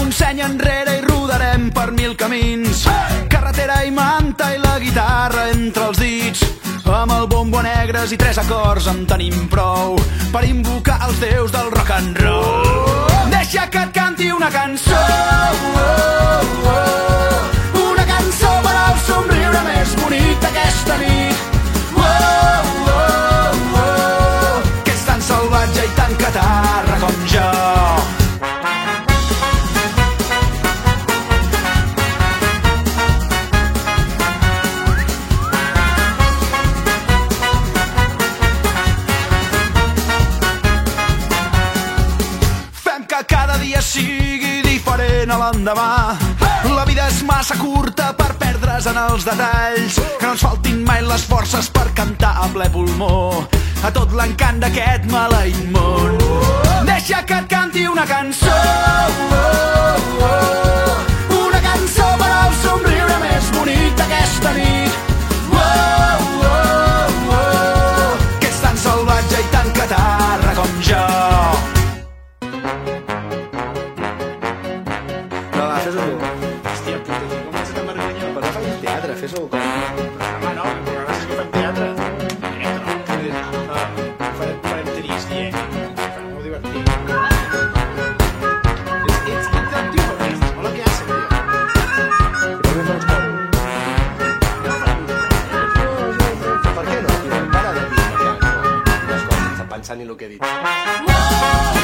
un seny enrere i rodarem per 1000 camins. Carretera i manta i la guitarra entre els dits. Amb el bombo negres i 3 acords en tenim prou per invocar els déus del rock and roll. Deixa que et canti una cançó, una cançó per al somriure més bonic d'aquesta nit. Que és tan salvatge i tan catarra com jo. Cada dia sigui diferent a l'endemà. La vida és massa curta per perdre's en els detalls. Que no ens faltin mai les forces per cantar a ple pulmó a tot l'encant d'aquest maleït món. Deixa que et canti una cançó, una cançó per al somriure més bonic d'aquesta nit. Que és tan salvatge i tan catarra com jo. Hòstia puta, tio, com vas a tan vergonya? Per no fer teatre, fes-ho com... Home, no, el programa és que fem teatre. Farem trist, molt divertit. Ets el tio per mi, hola, què haces, tio? I per què no ens Per què no? Para de dir les coses sense pensar ni el que he dit.